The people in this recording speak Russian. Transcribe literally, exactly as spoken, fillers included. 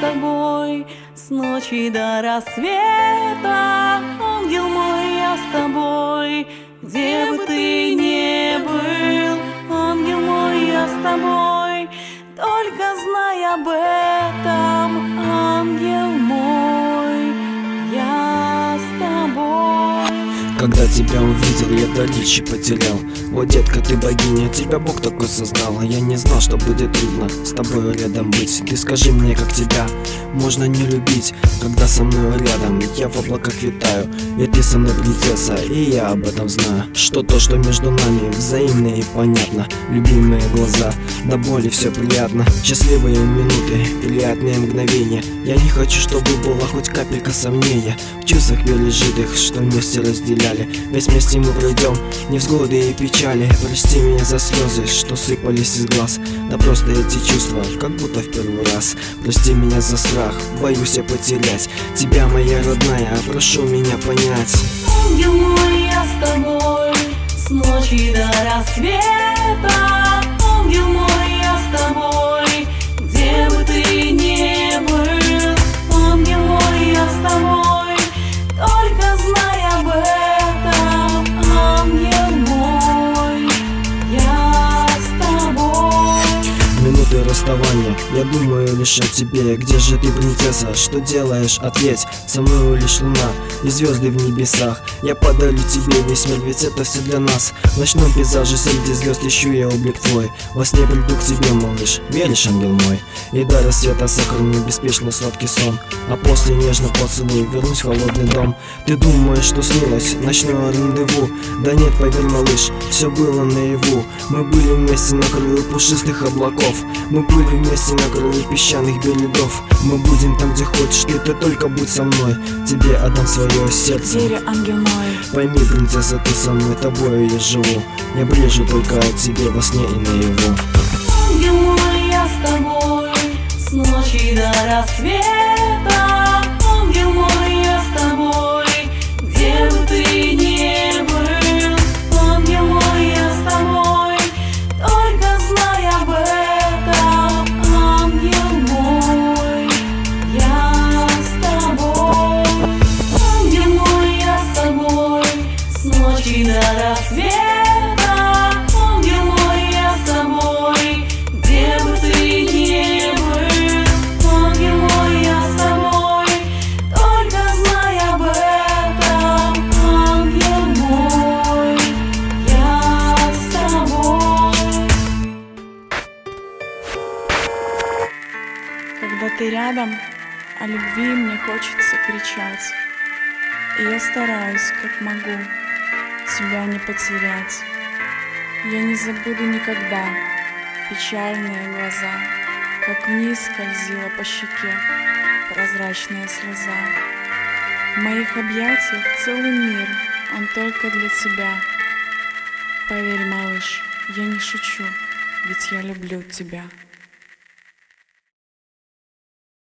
тобой, с ночи до рассвета. Ангел мой, я с тобой, где бы ты ни был. Ангел мой, я с тобой, только знай об этом. Ангел мой, я с тобой. Когда тебя увидел, я до речи потерял. О, детка, ты богиня, тебя Бог такой создал. Я не знал, что будет трудно с тобой рядом быть. Ты скажи мне, как тебя можно не любить, когда со мной рядом я в облаках витаю, и ты со мной принцесса, и я об этом знаю. Что то, что между нами взаимно и понятно. Любимые глаза, до боли все приятно. Счастливые минуты, приятные мгновения. Я не хочу, чтобы была хоть капелька сомнения в чувствах пережитых, что вместе разделяли. Ведь вместе мы пройдем невзгоды и печали. Прости меня за слезы, что сыпались из глаз. Да просто эти чувства, как будто в первый раз. Прости меня за страх, боюсь я потерять тебя, моя родная, прошу меня понять. Ангел мой, я с тобой, с ночи до рассвета. Ангел мой, я с тобой, где бы ты ни был. Ангел мой, я с тобой, только знай об этом. Ангел мой, я с тобой. Минуты расставания, я думаю лишь о тебе. Где же ты, принцесса, что делаешь? Ответь, со мной лишь луна и звезды в небесах. Я подарю тебе весь мир, ведь это все для нас. В ночном пейзаже среди звезд ищу я облик твой. Во сне приду к тебе, малыш, веришь, ангел мой? И до рассвета сохраню беспечный сладкий сон, а после нежно поцелуй вернусь в холодный дом. Ты думаешь, что снилось ночное рандеву? Да нет, поверь, малыш, все было наяву. Мы были вместе на краю пушистых облаков. Мы были вместе на краю песчаных берегов. Мы будем там, где хочешь, ты, ты только будь со мной. Тебе отдам свое сердце. Верю, ангел мой. Пойми, принцесса, ты со мной, тобою я живу. Я брежу только о тебе во сне и наяву. Ангел мой, я с тобой, с ночи до рассвета. Ангел мой, я с тобой, где бы ты ни был. Ангел мой, я с тобой, только знай об этом. Ангел мой, я с тобой. Ангел мой, я с тобой, с ночи до рассвета. Ангел мой, я с тобой, где бы ты ни был. Ангел мой, я с тобой, только знай об этом. Ангел мой, я с тобой. Когда ты рядом, о любви мне хочется кричать. И я стараюсь, как могу, тебя не потерять. Я не забуду никогда печальные глаза, как вниз скользила по щеке прозрачная слеза. В моих объятиях целый мир, он только для тебя. Поверь, малыш, я не шучу, ведь я люблю тебя.